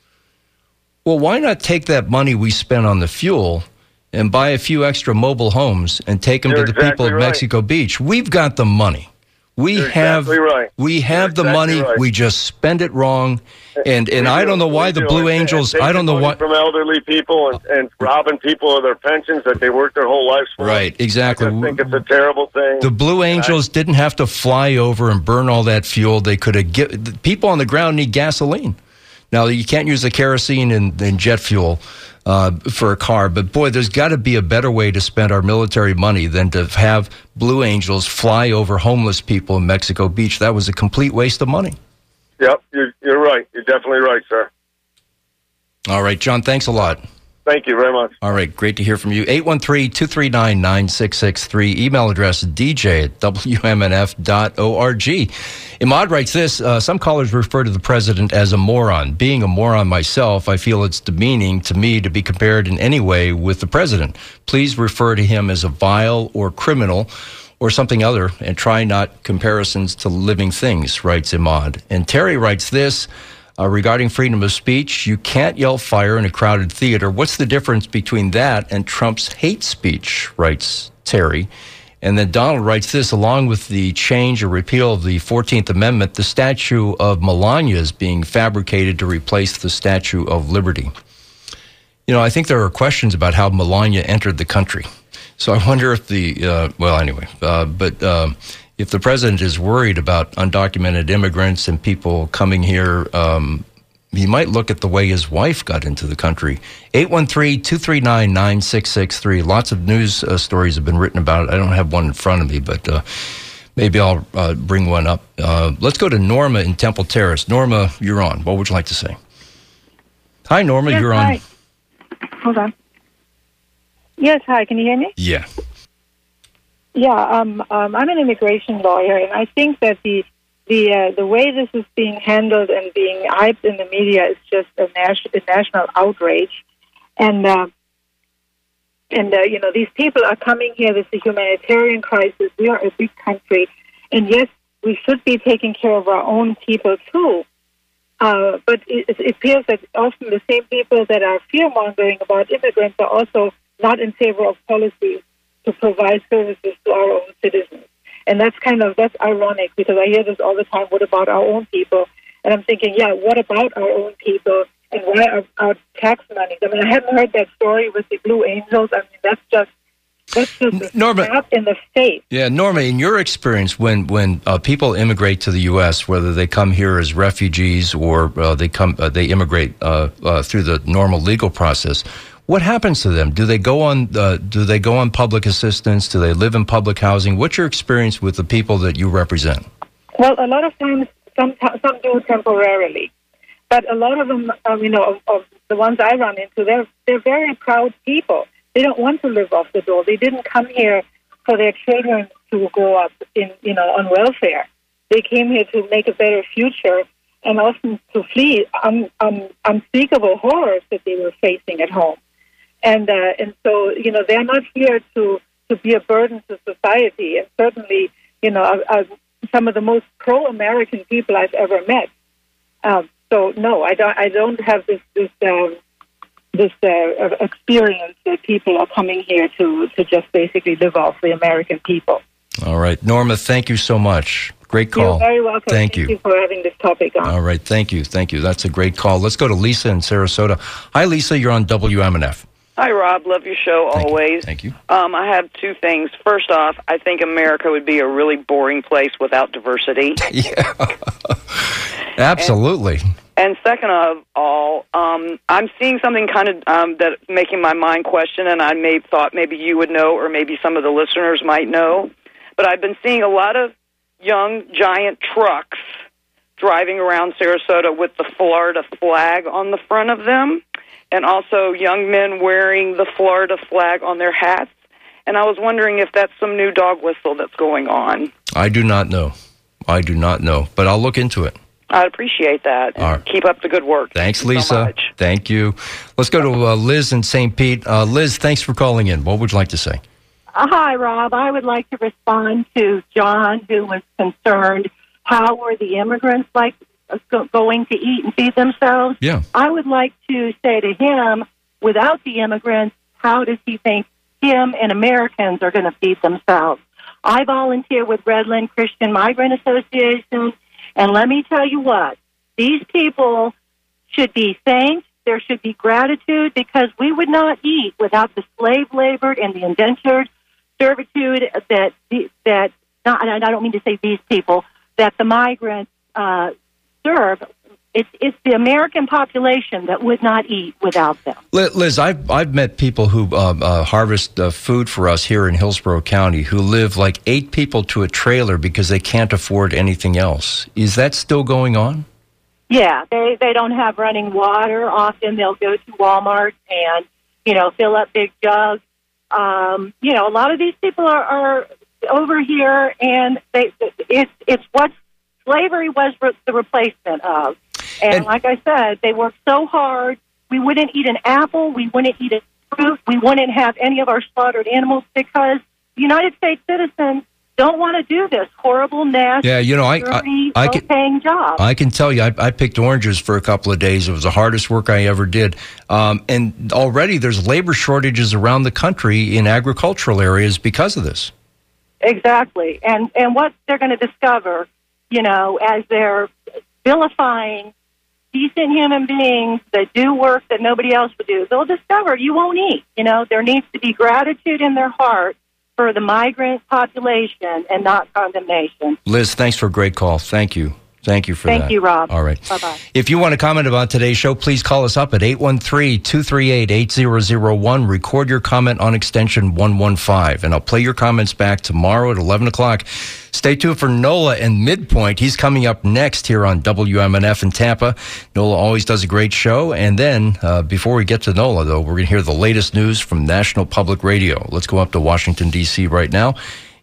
Well, why not take that money we spent on the fuel and buy a few extra mobile homes and take them You're to the people exactly of right. Mexico Beach? We've got the money. We You're have exactly right. we have the exactly money. right. We just spend it wrong. And and We I do, don't know why we the do. Blue And- Angels. and I don't know taking money why. from elderly people and, and robbing people of their pensions that they worked their whole lives for. Right, exactly. I think it's a terrible thing. The Blue Angels didn't have to fly over and burn all that fuel. They could have given people on the ground need gasoline. Now you can't use the kerosene and, and jet fuel uh, for a car, but boy, there's got to be a better way to spend our military money than to have Blue Angels fly over homeless people in Mexico Beach. That was a complete waste of money. Yep, you're, you're right. You're definitely right, sir. All right, John, thanks a lot. Thank you very much. All right, great to hear from you. eight one three, two three nine, nine six six three. Email address d j at w m n f dot org. Imad writes this, uh, some callers refer to the president as a moron. Being a moron myself, I feel it's demeaning to me to be compared in any way with the president. Please refer to him as a vile or criminal or something other and try not comparisons to living things, writes Imad. And Terry writes this, Uh, regarding freedom of speech, you can't yell fire in a crowded theater. What's the difference between that and Trump's hate speech, writes Terry. And then Donald writes this, along with the change or repeal of the fourteenth Amendment, the statue of Melania is being fabricated to replace the Statue of Liberty. You know, I think there are questions about how Melania entered the country. So I wonder if the, uh, well, anyway, uh, but um, if the president is worried about undocumented immigrants and people coming here, um, he might look at the way his wife got into the country. eight one three, two three nine, nine six six three. Lots of news uh, stories have been written about it. I don't have one in front of me, but uh, maybe I'll uh, bring one up. Uh, let's go to Norma in Temple Terrace. Norma, you're on. What would you like to say? Hi, Norma, Yes, you're hi. on. Hold on. Yes, hi. Can you hear me? Yeah. Yeah, um, um, I'm an immigration lawyer, and I think that the the uh, the way this is being handled and being hyped in the media is just a, nas- a national outrage. And uh, and uh, you know, these people are coming here. This is a humanitarian crisis. We are a big country, and yes, we should be taking care of our own people too. Uh, but it, it appears that often the same people that are fear-mongering about immigrants are also not in favor of policies to provide services to our own citizens. And that's kind of, that's ironic, because I hear this all the time, what about our own people? And I'm thinking, yeah, what about our own people? And why are our tax money? I mean, I haven't heard that story with the Blue Angels. I mean, that's just, that's just a Norma, slap in the face. Yeah, Norma, in your experience, when when uh, people immigrate to the U S, whether they come here as refugees or uh, they come uh, they immigrate uh, uh, through the normal legal process, what happens to them? Do they go on uh, do they go on public assistance? Do they live in public housing? What's your experience with the people that you represent? Well, a lot of times, some some do temporarily, but a lot of them, um, you know, of, of the ones I run into, they're they're very proud people. They don't want to live off the dole. They didn't come here for their children to grow up in, you know, on welfare. They came here to make a better future and often to flee un, un, unspeakable horrors that they were facing at home. And uh, and so, you know, they're not here to, to be a burden to society. And certainly, you know, are, are some of the most pro-American people I've ever met. Um, so no, I don't. I don't have this this um, this uh, experience that people are coming here to to just basically live off the American people. All right, Norma, thank you so much. Great call. You're very welcome. Thank, Thank you. you for having this topic on. All right, thank you, thank you. That's a great call. Let's go to Lisa in Sarasota. Hi, Lisa. You're on W M N F. Hi, Rob. Love your show Thank always. You. Thank you. Um, I have two things. First off, I think America would be a really boring place without diversity. Yeah, absolutely. And, and second of all, um, I'm seeing something kind of um, that's making my mind question, and I may thought maybe you would know, or maybe some of the listeners might know. But I've been seeing a lot of young giant trucks driving around Sarasota with the Florida flag on the front of them, and also young men wearing the Florida flag on their hats. And I was wondering if that's some new dog whistle that's going on. I do not know. I do not know, but I'll look into it. I'd appreciate that. And All right. Keep up the good work. Thanks, Thank you Lisa. so much. Thank you. Let's go to uh, Liz in Saint Pete. Uh, Liz, thanks for calling in. What would you like to say? Uh, hi, Rob. I would like to respond to John, who was concerned. How were the immigrants like uh, go- going to eat and feed themselves? Yeah. I would like to say to him, without the immigrants, how does he think him and Americans are going to feed themselves? I volunteer with Redland Christian Migrant Association, and let me tell you what, these people should be thanked. There should be gratitude, because we would not eat without the slave labor and the indentured servitude that that not, and I don't mean to say these people, that the migrants uh, serve. It's it's the American population that would not eat without them. Liz, I've I've met people who uh, uh, harvest uh, food for us here in Hillsborough County who live like eight people to a trailer because they can't afford anything else. Is that still going on? Yeah, they they don't have running water. Often they'll go to Walmart and, you know, fill up big jugs. Um, you know, a lot of these people are, are over here, and they it's it's what slavery was re- the replacement of. And, and like I said, they worked so hard. We wouldn't eat an apple. We wouldn't eat a fruit. We wouldn't have any of our slaughtered animals, because United States citizens don't want to do this horrible, nasty, Yeah, you know, I- dirty, I- I can- low-paying job. I can tell you, I, I picked oranges for a couple of days. It was the hardest work I ever did. Um, and already there's labor shortages around the country in agricultural areas because of this. Exactly. And and what they're going to discover, you know, as they're vilifying, decent human beings that do work that nobody else would do, they'll discover you won't eat. You know, there needs to be gratitude in their heart for the migrant population and not condemnation. Liz, thanks for a great call. Thank you. Thank you for Thank that. Thank you, Rob. All right. Bye-bye. If you want to comment about today's show, please call us up at eight one three, two three eight, eight zero zero one. Record your comment on extension one one five, and I'll play your comments back tomorrow at eleven o'clock. Stay tuned for Nola and Midpoint. He's coming up next here on W M N F in Tampa. Nola always does a great show. And then, uh, before we get to Nola, though, we're going to hear the latest news from National Public Radio. Let's go up to Washington, D C right now.